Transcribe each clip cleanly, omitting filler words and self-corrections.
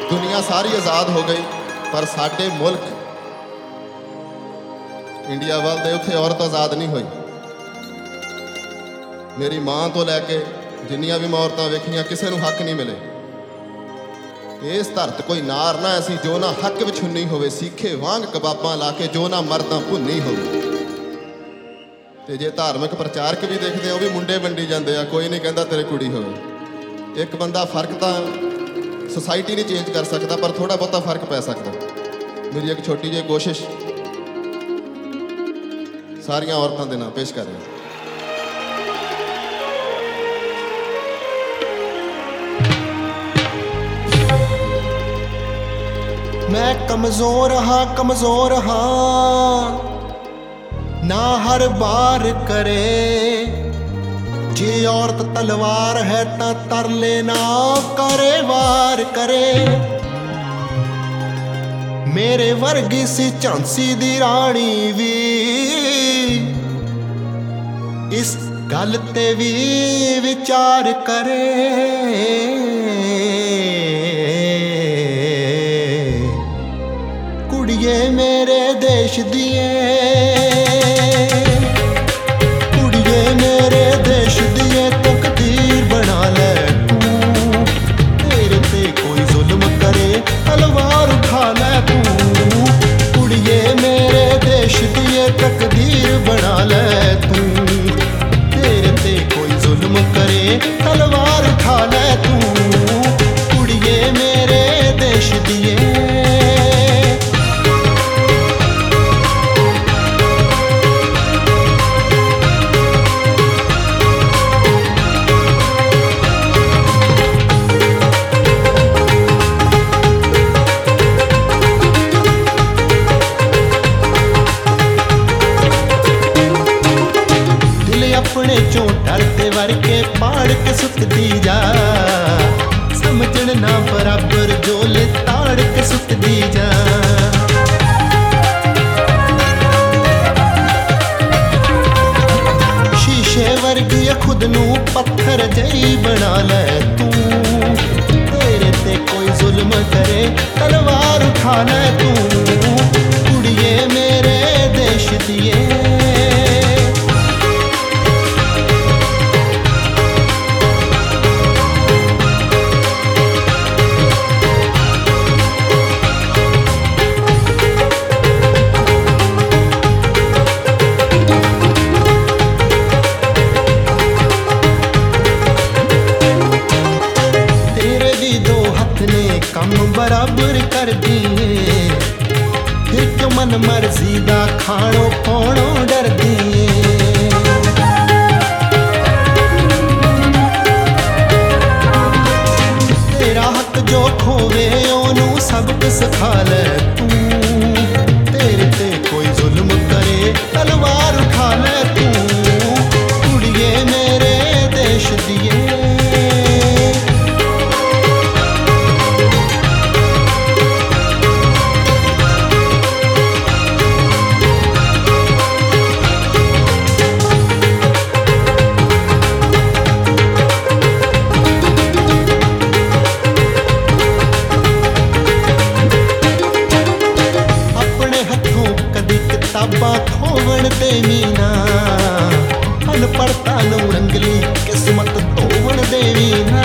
दुनिया सारी आज़ाद हो गई पर साडे मुल्क इंडिया वाल दे उत्थे औरत आज़ाद नहीं हुई। मेरी मां तो लैके जिन्नियां भी मैं औरतां वेखियां किसी नूं हक नहीं मिले। इस धरत कोई नार ना ऐसी जो ना हक विच हुन्नी होवे, सीखे वांग कबाबां ला के जो ना मर्दां भुन्नी होवे। ते जे धार्मिक प्रचारक भी देखते वो भी मुंडे वंडी जाते हैं, कोई नहीं कहता तेरे कुड़ी होवे। एक बंदा फर्क तो सोसाइटी नहीं चेंज कर सकता पर थोड़ा बहुता फर्क पै सकता। मेरी एक छोटी जी कोशिश सारियां औरतों के नाम पेश कर रहे हैं। मैं कमजोर हाँ ना हर बार करे। जे औरत तलवार है ता तरले ना करे वार करे। मेरे वर्गी सी झांसी दी रानी भी इस गल ते भी विचार करे। कुड़िए मेरे देश दिए, कुड़िए मेरे देश दिए तकदीर बना ले तू। तेरे ते कोई जुल्म करे तलवार उठा ले तू। कुड़िए मेरे देश दिए तकदीर बना ले तू। तेरे ते कोई जुल्म करे तलवार उठा ले तू। कुड़िए मेरे देश दिए। अपने चों डरते वर के पाड़ के सुतदी जा। समझण ना बराबर जोले ताड़ के सुतदी जा। शीशे वर्गी खुद नू पत्थर जई बना ले तू। तेरे ते कोई जुल्म करे तलवार उठा ले तू। कुड़िए मेरे देश दिए। कम बराबर कर दिए फिर क्यों मन मर्जी दा खाणो पाणो डर दिए। तेरा हक जो खोवे ओनू सबक सिखा ले तू। तेरे ते कोई जुल्म करे तलवार उठा ले तू। कुड़िए मेरे देश दिए। किताबां खोवण ते मीना अनपढ़ता नू रंगली किस्मत धोवण दे मीना।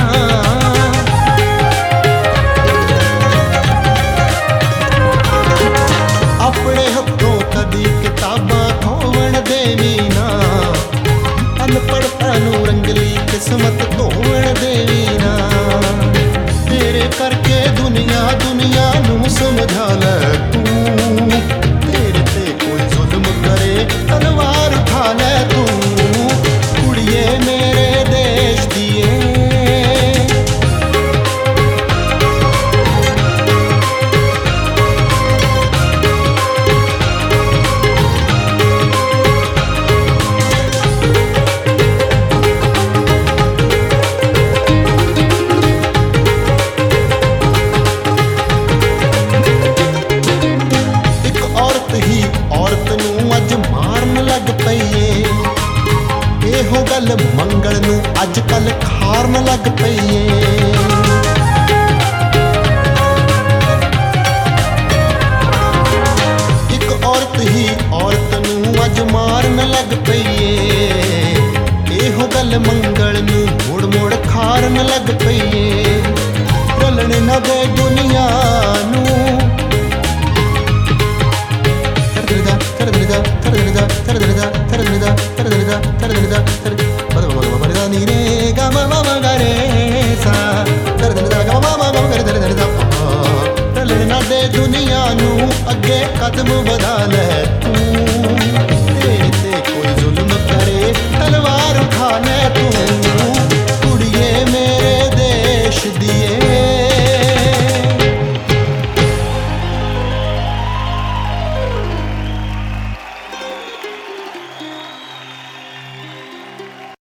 अपने हथों कदी किताबां खोवण दे मीना। अनपढ़ता नू रंगली किस्मत धोवण दे मीना। तेरे करके दुनिया दुनिया नू समझा ले तू। तलवार उठा ले तू। कुड़िए मेरे देश दिए। ਪਈਏ ਰਲਣ ਨਾ ਦੇ ਦੁਨੀਆ ਨੂੰ ਰਲਣ ਨਾ ਦੇ ਦੁਨੀਆ ਨੂੰ ਅੱਗੇ ਕਦਮ ਵਧਾ ਲੈ ਤੂੰ